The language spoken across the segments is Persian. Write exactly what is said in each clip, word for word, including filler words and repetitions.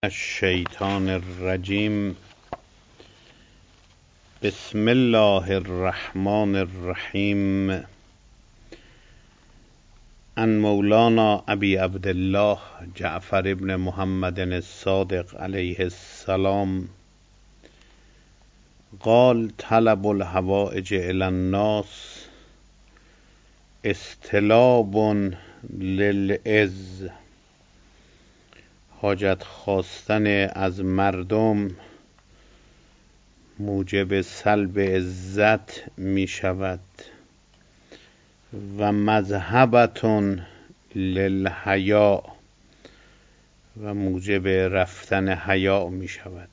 الشیطان الرجیم. بسم الله الرحمن الرحیم. عن مولانا ابی عبدالله جعفر ابن محمد الصادق علیه السلام قال طلب الحوائج الی الناس استلاب للعز. حاجت خواستن از مردم موجب سلب عزت می شود و مذهبتون للحیا و موجب رفتن حیا می شود.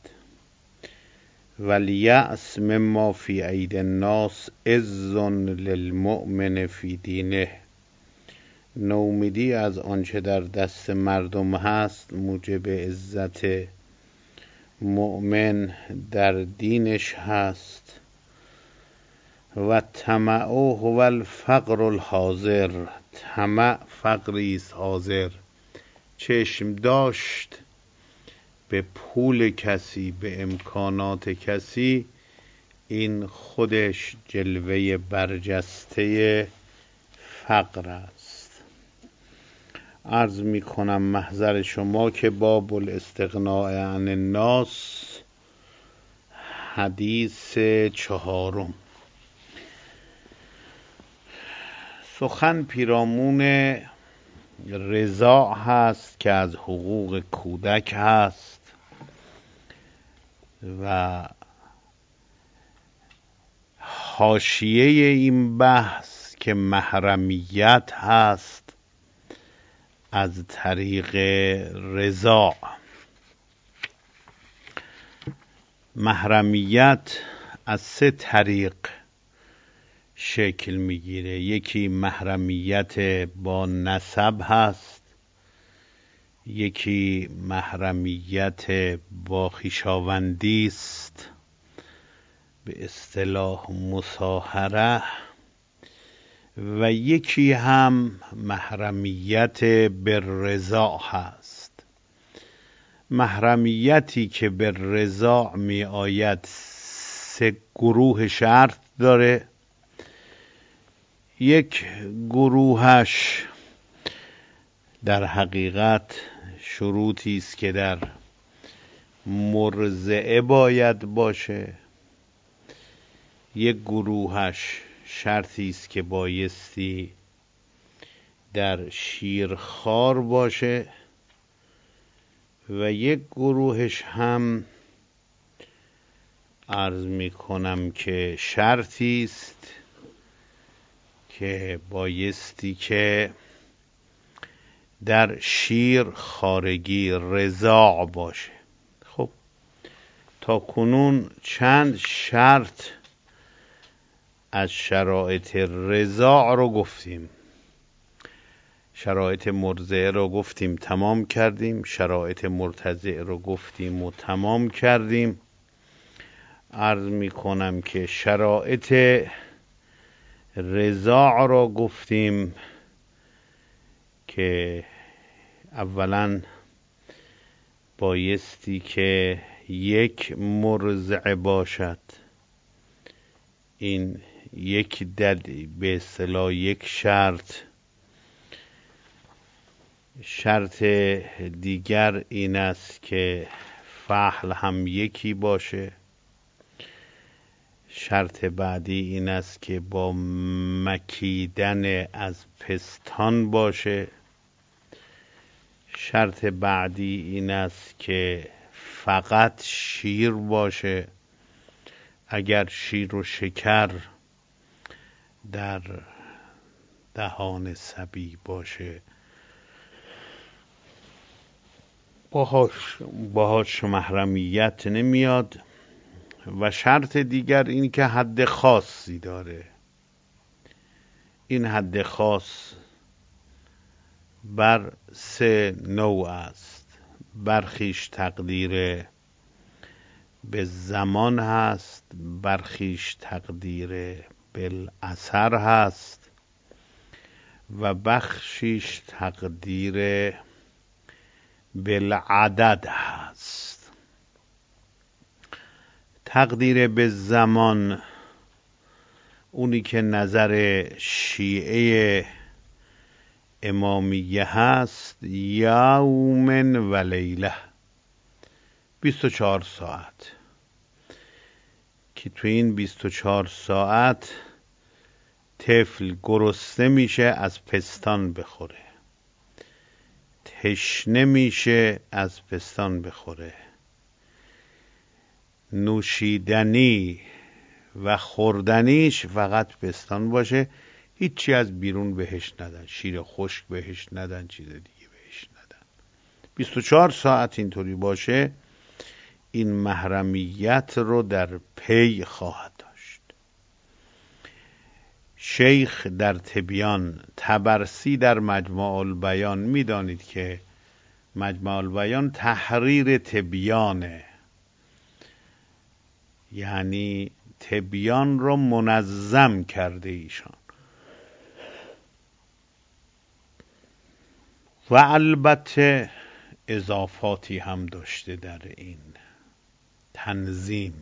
والیأس مما فی ایدی الناس عز للمؤمن فی دینه. نومیدی از آنچه در دست مردم هست موجب عزت مؤمن در دینش هست. و طمع هو الفقر الحاضر. طمع فقری است حاضر. چشم داشت به پول کسی، به امکانات کسی، این خودش جلوه برجسته فقر است. عرض می کنم محضر شما که باب الاستغناء عن الناس حدیث چهارم. سخن پیرامون رضا هست که از حقوق کودک هست و حاشیه این بحث که محرمیت هست از طریق رضا. محرمیت از سه طریق شکل میگیره. یکی محرمیت با نسب هست، یکی محرمیت با خویشاوندی است به اصطلاح مصاهره، و یکی هم محرمیت بالرضا هست. محرمیتی که بالرضا می آید سه گروه شرط داره. یک گروهش در حقیقت شروطی است که در مرضعه باید باشه. یک گروهش شرطی است که بایستی در شیرخوار باشه و یک گروهش هم عرض می کنم که شرطی است که بایستی که در شیر خارگی رضاع باشه. خب تا کنون چند شرط از شرایط رضاع رو گفتیم. شرایط مرضعه رو گفتیم تمام کردیم، شرایط مرتضع رو گفتیم و تمام کردیم. عرض می کنم که شرایط رضاع رو گفتیم که اولا بایستی که یک مرضع باشد. این یک دل به اصطلاح یک شرط. شرط دیگر این است که فحل هم یکی باشه. شرط بعدی این است که با مکیدن از پستان باشه. شرط بعدی این است که فقط شیر باشه. اگر شیر و شکر در دهان صبی باشه باهاش باهاش محرمیت نمیاد. و شرط دیگر این که حد خاصی داره. این حد خاص بر سه نوع است. برخیش تقدیر به زمان هست، برخیش تقدیر بالاثر هست و بخشیش تقدیر بالعدد هست. تقدیر به زمان اونی که نظر شیعه امامیه هست یوم و لیله، بیست و چهار ساعت، که تو این بیست و چهار ساعت طفل گرسنه میشه از پستان بخوره، تشنه میشه از پستان بخوره، نوشیدنی و خوردنیش فقط پستان باشه، هیچی از بیرون بهش ندن، شیر خشک بهش ندن، چیز دیگه بهش ندن. بیست و چهار ساعت اینطوری باشه، این محرمیت رو در پی خواهد داشت. شیخ در تبیان، طبرسی در مجمع البیان، میدانید که مجمع البیان تحریر تبیانه، یعنی تبیان رو منظم کرده ایشان. و البته اضافاتی هم داشته در این تنظیم.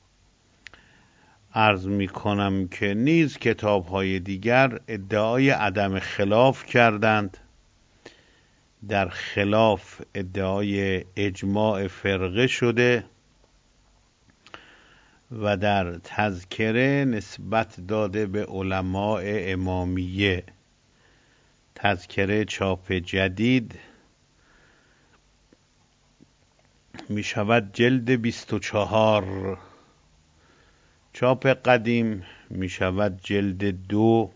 عرض می کنم که نیز کتاب‌های دیگر ادعای عدم خلاف کردند، در خلاف ادعای اجماع فرقه شده و در تذکره نسبت داده به علماء امامیه. تذکره چاپ جدید می شود جلد بیست و چهار، چاپ قدیم می شود جلد دو.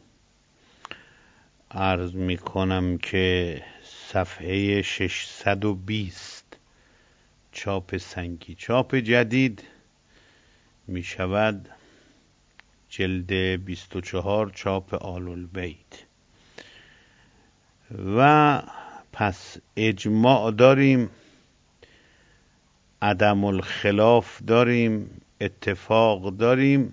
عرض می کنم که صفحه ششصد و بیست چاپ سنگی. چاپ جدید می شود جلد بیست و چهار، چاپ آل البیت. و پس اجماع داریم، عدم الخلاف داریم، اتفاق داریم.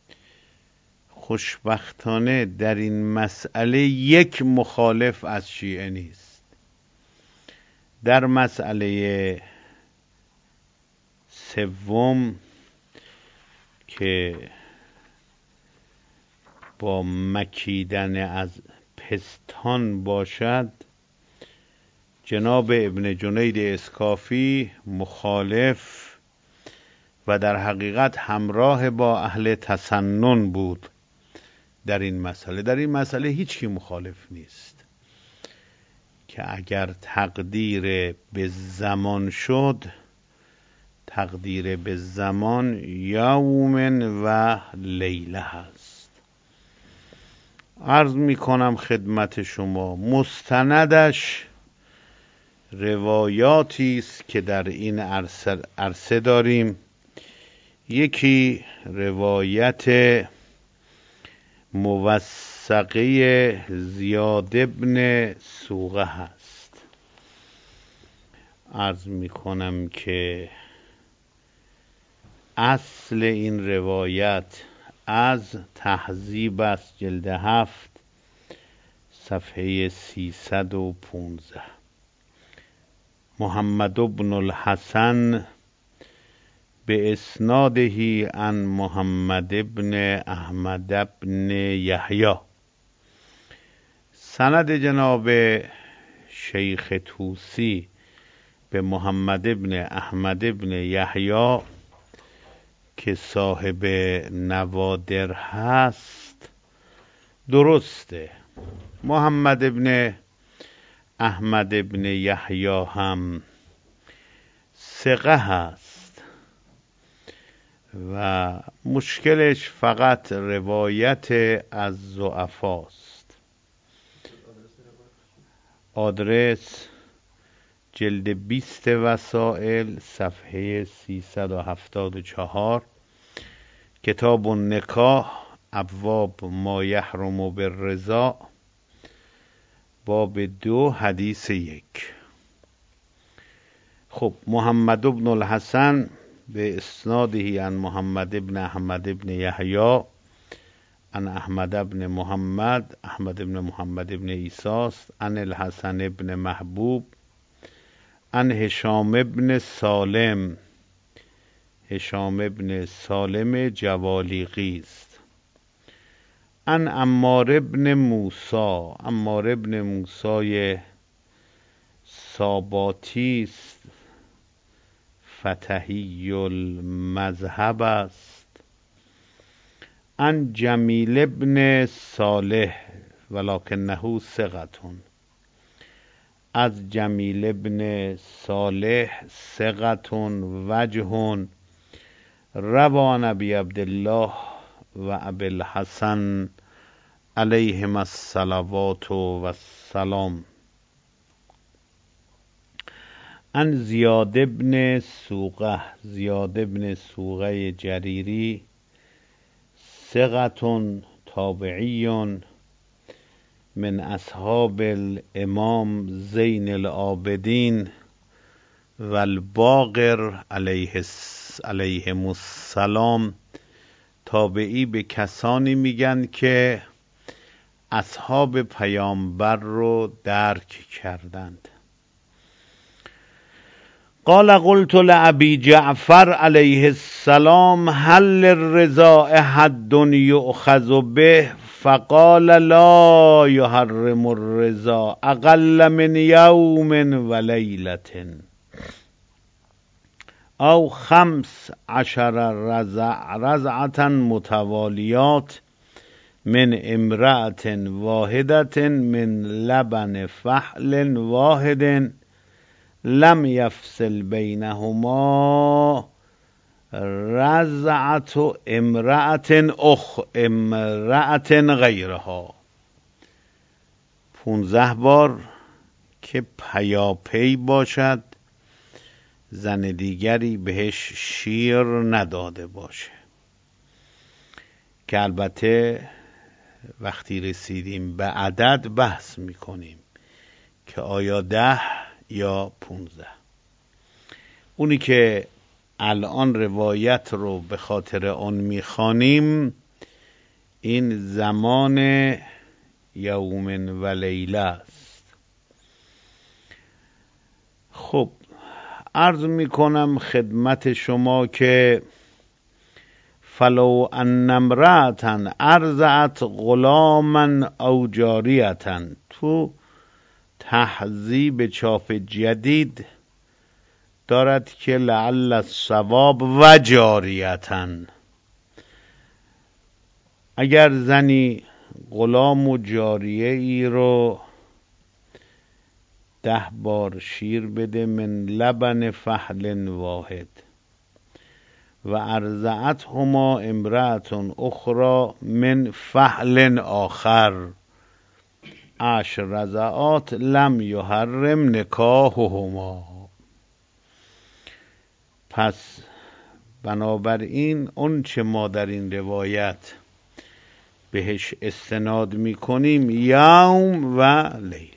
خوشبختانه در این مسئله یک مخالف از شیعه نیست. در مسئله سوم که با مکیدن از پستان باشد، جناب ابن جنید اسکافی مخالف و در حقیقت همراه با اهل تسنن بود در این مسئله. در این مسئله هیچ کی مخالف نیست که اگر تقدیر به زمان شد، تقدیر به زمان یوم و لیله هست. عرض می کنم خدمت شما مستندش روایاتی است که در این عرصه, عرصه داریم. یکی روایت موثقه زیاد ابن سوقه هست. عرض می کنم که اصل این روایت از تهذیب است، جلد هفت صفحه سیصد و پونزده. محمد بن الحسن به اسناده عن محمد بن احمد بن یحیی. سند جناب شیخ طوسی به محمد بن احمد بن یحیی که صاحب نوادر هست درسته. محمد بن احمد بن یحیی هم ثقه هست و مشکلش فقط روایت از ضعفاست. آدرس جلد بیست وسائل صفحه سیصد و هفتاد و چهار، کتاب النکاح، ابواب ما یحرم بالرضا، باب دو، حدیث یک. خب محمد بن الحسن به اسناده عن محمد بن احمد بن یحیی عن احمد بن محمد، احمد بن محمد بن عیسی است، عن الحسن بن محبوب عن هشام ابن سالم، هشام ابن سالم جوالیقی است. عن عمار ابن موسی، عمار ابن موسی ساباتی است، فتحی المذهب است. عن جمیل ابن صالح ولکنه ثقة، از جمیل ابن صالح ثقة وجه، روى نبی عبدالله و ابی الحسن علیهما الصلوات و السلام. عن زیاد ابن سوقه، زیاد ابن سوقه جریری ثقة تابعی من اصحاب الامام زین العابدین و الباقر علیه علیهم السلام. تابعی به کسانی میگن که اصحاب پیامبر رو درک کردند. قال قلت لأبي جعفر علیه السلام هل للرضاء حد یؤخذ به؟ فقال لا يحرم الرضا اقل من یوم و لیلة او خمس عشر رضع رضعة متوالیات من امرأة واحدة من لبن فحل واحد لم یفصل بینهما رضعة امرأة اخ امرأة غیرها. پونزده بار که پیاپی باشد زن دیگری بهش شیر نداده باشه، که البته وقتی رسیدیم به عدد بحث میکنیم که آیا ده یا پونزده. اونی که الان روایت رو به خاطر آن میخوانیم این زمان یوم و لیله است. خب عرض میکنم خدمت شما که فلو ان امرأة ارضعت غلاما او جاریة، تو تهذیب چاپ جدید دارد که لعل الصواب و جاریة، اگر زنی غلام و جاریه ای رو ده بار شیر بده من لبن فحل واحد و ارضعتهما امرأة اخرى من فحل آخر عشر رضعات لم یحرم نکاحهما. پس بنابراین اون چه ما در این روایت بهش استناد میکنیم یوم و لیله.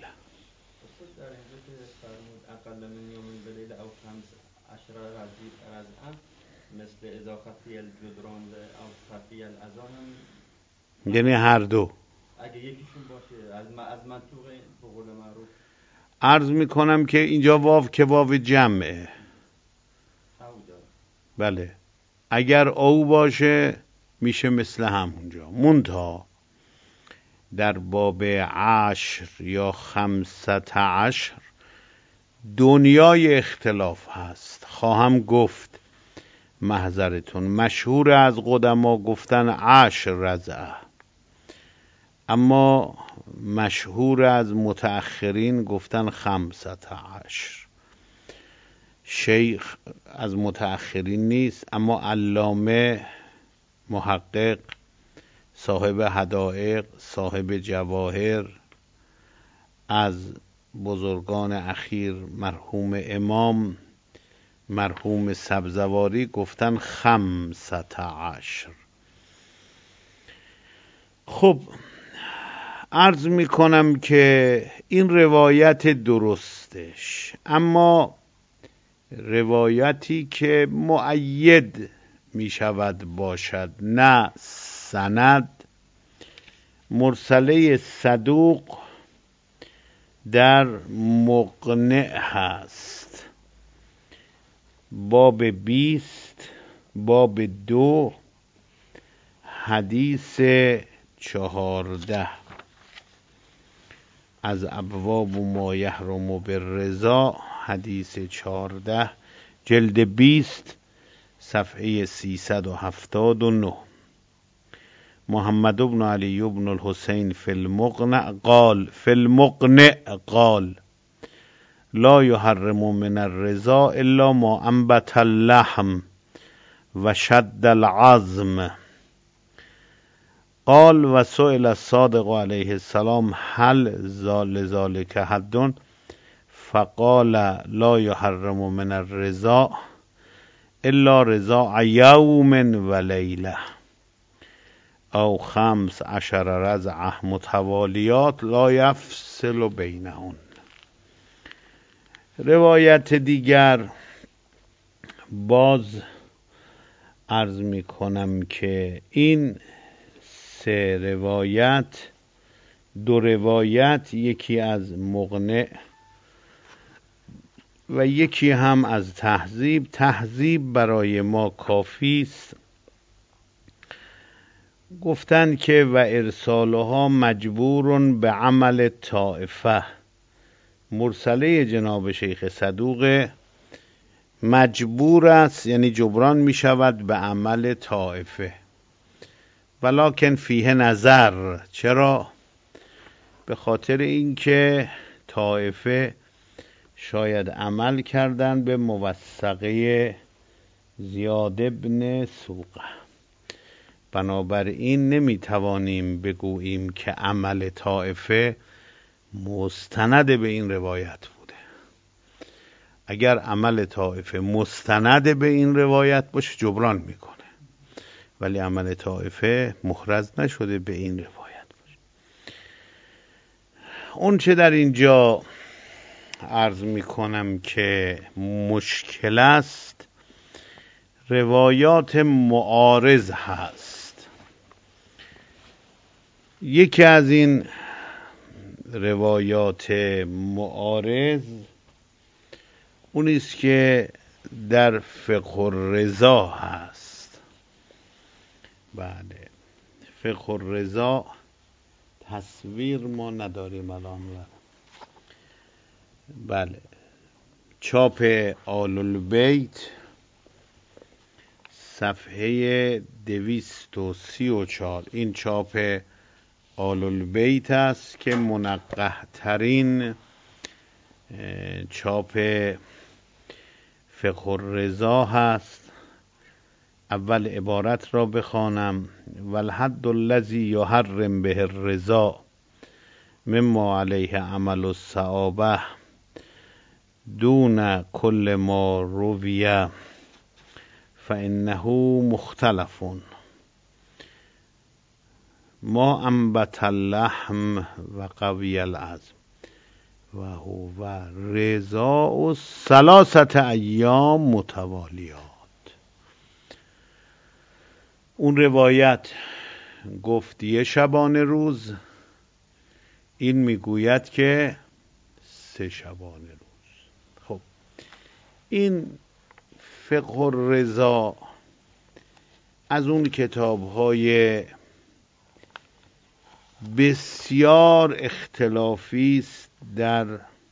مثل اذا خفی الجدران او خفی الاذان، یعنی هر دو اگه یکیشون باشه از از منطوق به قول معروف. عرض میکنم که اینجا واو که واو جمعه. بله اگر او باشه میشه مثل همونجا. منتها در باب عشر یا خمسة عشر دنیای اختلاف هست. خواهم گفت محضرتون مشهور از قدما گفتن عشر رضعه، اما مشهور از متأخرین گفتن خمسة عشر. شیخ از متأخرین نیست، اما علامه محقق صاحب حدائق صاحب جواهر از بزرگان اخیر مرحوم امام مرحوم سبزواری گفتن خمسة عشر. خب عرض می کنم که این روایت درستش، اما روایتی که مؤید می شود باشد نه سند، مرسله صدوق در مقنع هست. باب بیست، باب دو، حدیث چهارده. از ابواب ما یحرم بالرضا، حدیث چهارده، جلد بیست، صفحه سیصد و هفتاد و نه. محمد بن علی بن الحسین فی المقنع قال فی المقنع قال لا يحرم من الرضا الا ما انبت اللحم و شد العظم. قال و سئل الصادق علیه السلام هل لذلك حد فقال لا يحرم من الرضا الا رضا یوم و لیله او خمس عشر رضعه متوالیات لا یفصل بینهن. روایت دیگر باز عرض می کنم که این سه روایت، دو روایت، یکی از مقنع و یکی هم از تهذیب. تهذیب برای ما کافی است. گفتند که و ارسالها مجبور به عمل طائفه. مرسله جناب شیخ صدوق مجبور است، یعنی جبران می شود به عمل طائفه. ولکن فیه نظر. چرا؟ به خاطر اینکه طائفه شاید عمل کردن به موثقه زیاد ابن سوقه. بنابراین نمیتوانیم بگوییم که عمل طائفه مستند به این روایت بوده. اگر عمل طائفه مستند به این روایت باشه جبران میکنه، ولی عمل طائفه محرز نشده به این روایت باشه. اون چه در اینجا عرض میکنم که مشکل است، روایات معارض هست. یکی از این روایات معارض اونیست که در فقه الرضا هست. بله، فقه الرضا تصویر ما نداریم الان. بله، چاپ آل البیت، صفحه دویست و سی و چهار. این چاپ آل البیت است که منقح ترین چاپ فقه الرضا هست. اول عبارت را بخوانم: والحد الذی یحرم به الرضا مما علیه عمل الصحابه دون کل ما رویه فانه مختلف. ما انبت اللحم و قوی العظم و هو رضا و ثلاثت ایام متوالیات. اون روایت گفت یه شبانه روز، این میگوید که سه شبانه روز. خب این فقه الرضا از اون کتاب‌های بسیار اختلافی است در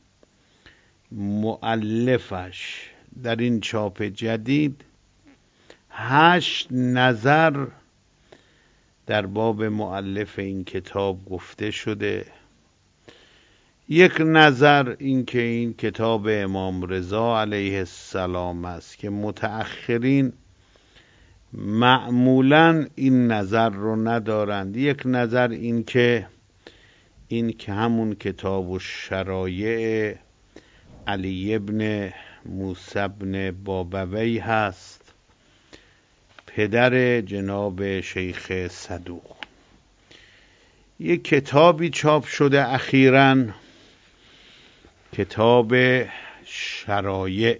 مؤلفش. در این چاپ جدید هشت نظر در باب مؤلف این کتاب گفته شده. یک نظر این که این کتاب امام رضا علیه السلام است که متأخرین معمولاً این نظر رو ندارند. یک نظر این که این که همون کتاب و شرایع علی ابن موسی ابن بابوی هست، پدر جناب شیخ صدوق. یک کتابی چاپ شده اخیراً، کتاب شرایع،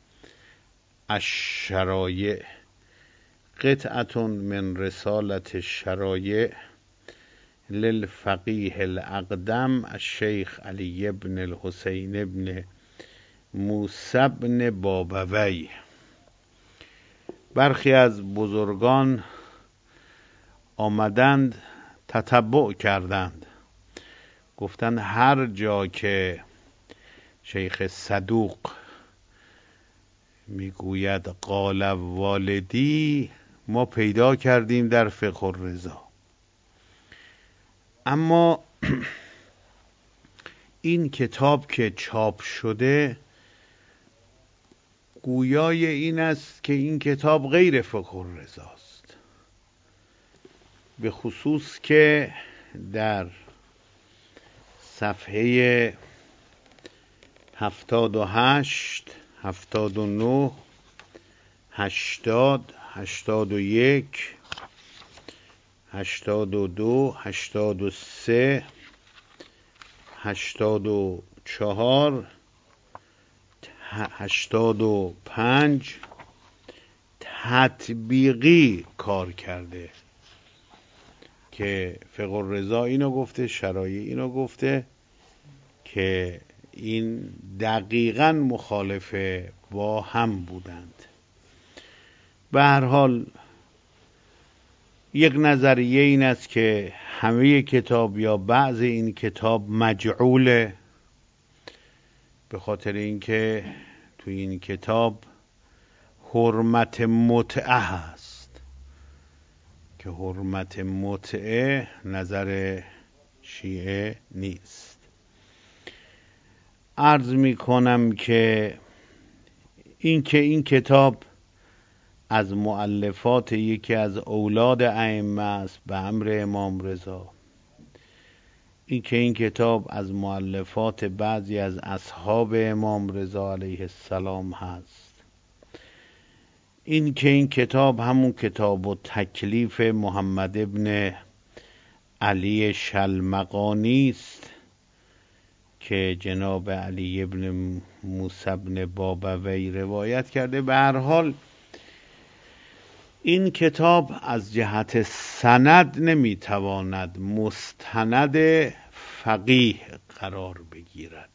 الشرایع، قطعة من رسالت الشرایع للفقیه الاقدم الشیخ علی بن الحسین بن موسی بن بابوی. برخی از بزرگان آمدند تتبع کردند، گفتند هر جا که شیخ صدوق میگوید قال والدی ما پیدا کردیم در فقه الرضا، اما این کتاب که چاپ شده گویای این است که این کتاب غیر فقه الرضا است، به خصوص که در صفحه هفتاد و هشت، هفتاد و نه، هشتاد، هشتاد و یک، هشتاد و دو، هشتاد و سه، هشتاد و چهار، هشتاد و پنج تطبیقی کار کرده که فقه الرضا اینو گفته، شرایع اینو گفته، که این دقیقاً مخالف با هم بودند. به هر حال یک نظریه این است که همه کتاب یا بعض این کتاب مجعوله، به خاطر اینکه توی این کتاب حرمت متعه هست که حرمت متعه نظر شیعه نیست. عرض می کنم که این که این کتاب از مؤلفات یکی از اولاد ائمه است به امر امام رضا، این که این کتاب از مؤلفات بعضی از اصحاب امام رضا علیه السلام هست، این که این کتاب همون کتاب و تکلیف محمد ابن علی شلمقانی است که جناب علی ابن موسی ابن بابوی روایت کرده. به هر حال این کتاب از جهت سند نمیتواند مستند فقیه قرار بگیرد.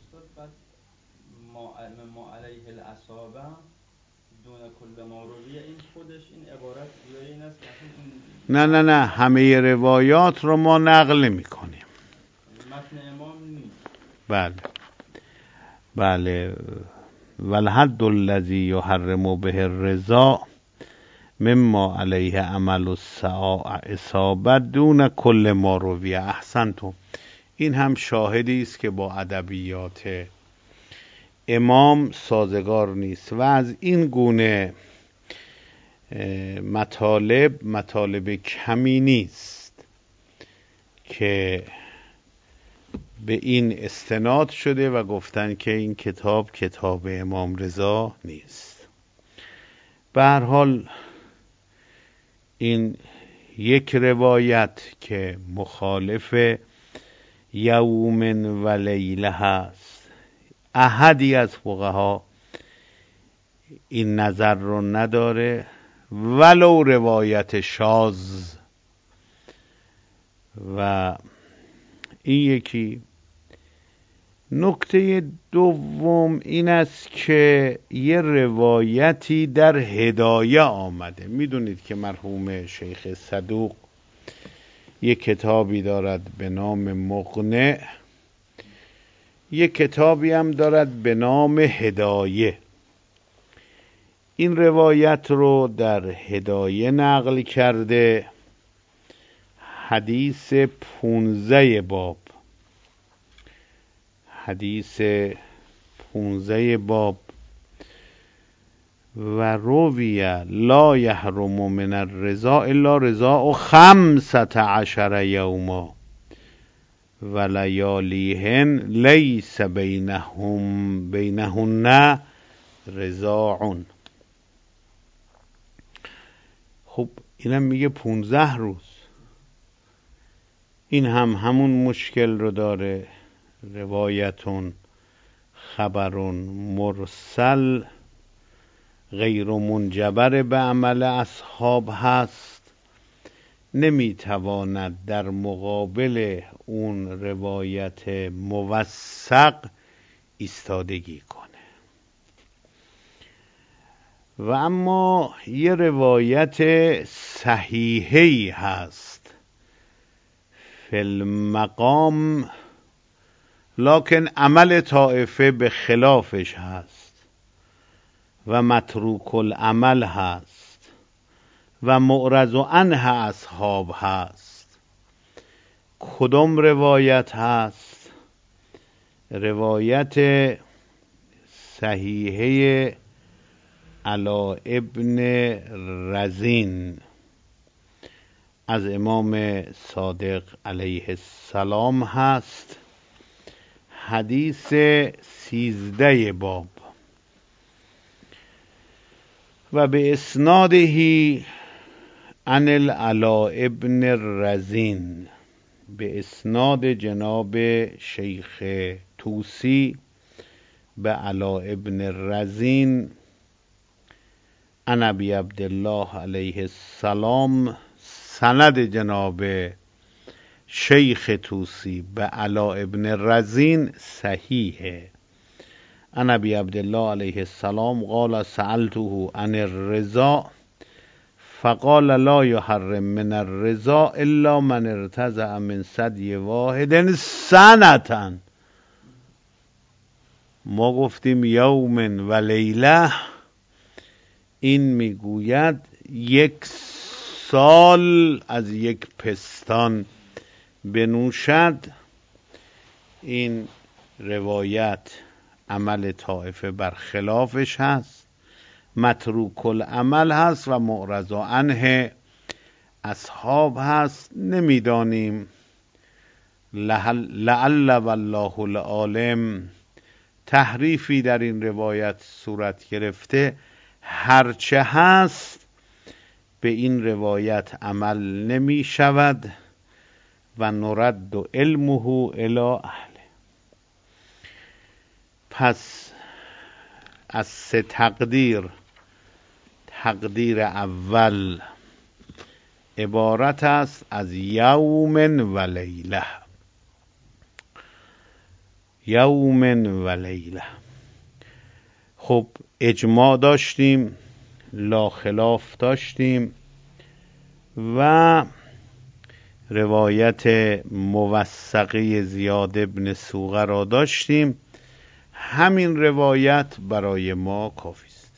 ما علیه الاصابه دون کل ما رویه، این خودش این عبارت جایی این است که نه نه نه همه روایات رو ما نقل نمی کنیم. متن امام نیست. بله بله. والحد الذی یحرم به الرضا مما علیه عمل اصابت دون کل ما رویه. احسنتم. این هم شاهدی است که با ادبیات امام سازگار نیست و از این گونه مطالب مطالب کمی نیست که به این استناد شده و گفتن که این کتاب کتاب امام رضا نیست. به هر حال این یک روایت که مخالف یوم و لیله هست، احدی از فقها این نظر رو نداره ولو روایت شاذ. و این یکی. نکته دوم این است که یه روایتی در هدایه آمده. میدونید که مرحوم شیخ صدوق یک کتابی دارد به نام مقنع، یک کتابی هم دارد به نام هدایه. این روایت رو در هدایه نقل کرده، حدیث پونزه باب حدیث پونزه باب و رویه لا یحرم من الرضا الا رضا خمسة عشر یوما و لیالیهن لیس بینهم بینهن رضاع. خب اینم میگه پونزه روز. این هم همون مشکل رو داره. روایتون خبرون مرسل غیر منجبر به عمل اصحاب هست، نمیتواند در مقابل اون روایت موثق ایستادگی کنه. و اما یه روایت صحیحی هست فی المقام، لکن عمل طائفه به خلافش هست و متروک العمل هست و معرض عنه اصحاب هست. کدام روایت هست؟ روایت صحیحه علا ابن رزین از امام صادق علیه السلام هست، حدیث سیزده باب و به اسناده عن العلا ابن رزین، به اسناد جناب شیخ طوسی به علا ابن رزین عن ابی عبدالله علیه السلام، سند جناب شیخ طوسی به علا ابن رزین صحیحه. عن ابی عبدالله علیه السلام قال سألته عن الرضا فقال لا يحرم من الرضا الا من ارتضع من ثدی واحد سنة. ما گفتیم یوم و لیله، این میگوید یک سال از یک پستان بنوشد. این روایت عمل طائفه برخلافش هست، متروک العمل هست و معرض عنه اصحاب هست. نمیدانیم، لعل والله العالم تحریفی در این روایت صورت گرفته. هرچه هست به این روایت عمل نمی شود و نرد و علمه الی اهله. پس از سه تقدیر، تقدیر اول عبارت است از یوم و لیله، یوم و لیله. خب اجماع داشتیم، لا خلاف داشتیم و روایت موثقه زیاد ابن سوقه را داشتیم. همین روایت برای ما کافی است.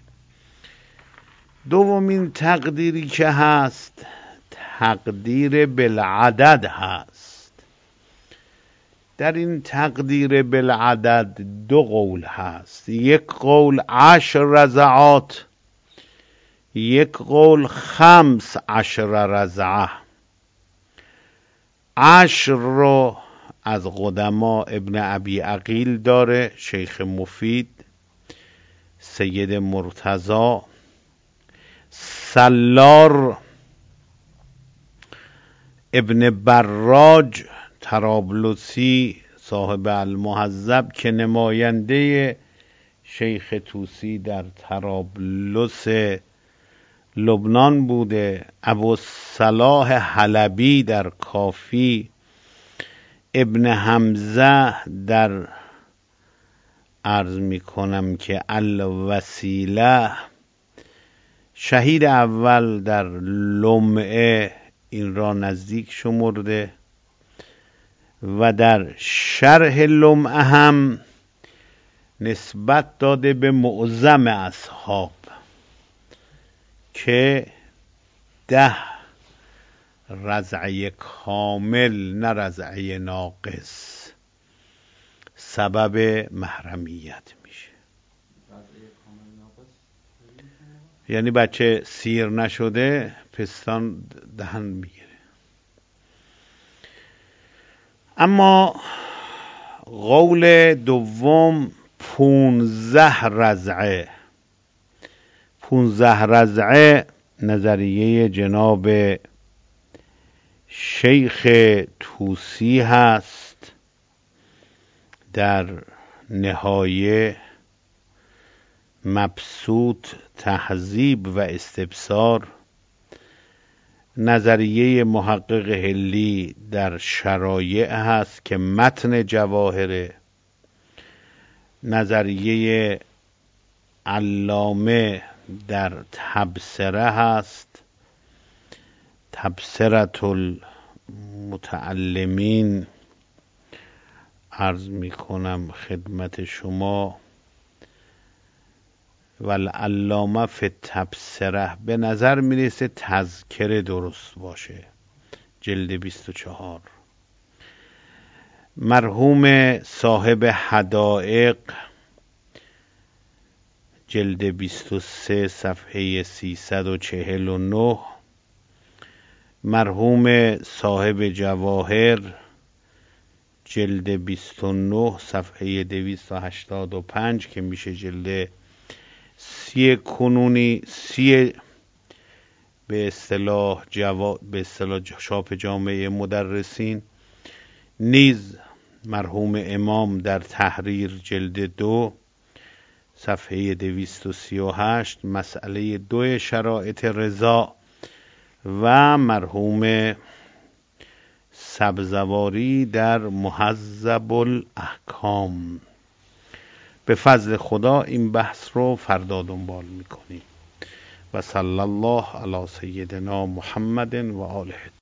دومین تقدیری که هست تقدیر بالعدد هست. در این تقدیر بالعدد دو قول هست، یک قول عشر رضعات، یک قول خمس عشر رضعه. عشر رو از قدما ابن ابی عقیل داره، شیخ مفید، سید مرتضی، سلار ابن براج طرابلسی صاحب المهذب که نماینده شیخ طوسی در طرابلس لبنان بوده، ابو صلاح حلبی در کافی، ابن حمزه در عرض می کنم که الوسیله، شهید اول در لمعه این را نزدیک شمرده و در شرح لمعه هم نسبت داده به معظم اصحاب که ده رضعه کامل نه رضعه ناقص سبب محرمیت میشه. یعنی بچه سیر نشده پستان دهن میگیره. اما قول دوم پونزده رضعه، پونزده رضعه نظریه جناب شیخ طوسی هست در نهایه مبسوط تهذیب و استبصار. نظریه محقق حلی در شرایع هست که متن جواهره. نظریه علامه در تبصره هست، تبصرة المتعلمین. عرض می کنم خدمت شما والعلامه فی تبصره، به نظر میرسه تذکره درست باشه، جلد بیست و چهار. مرحوم صاحب حدائق جلد بیست و سه صفحه سیصد و چهل و نه. مرحوم صاحب جواهر جلد بیست و نه صفحه دویست و هشتاد و پنج که میشه جلد سی کنونی، سی به اصطلاح جوا به اصطلاح چاپ جامعه مدرسین. نیز مرحوم امام در تحریر جلد دو صفحه دویست و سی و هشت مسئله دو شرایط رضا، و مرحوم سبزواری در مهذب الاحکام. به فضل خدا این بحث رو فردا دنبال میکنیم. و صلی الله علی سیدنا محمد و آله.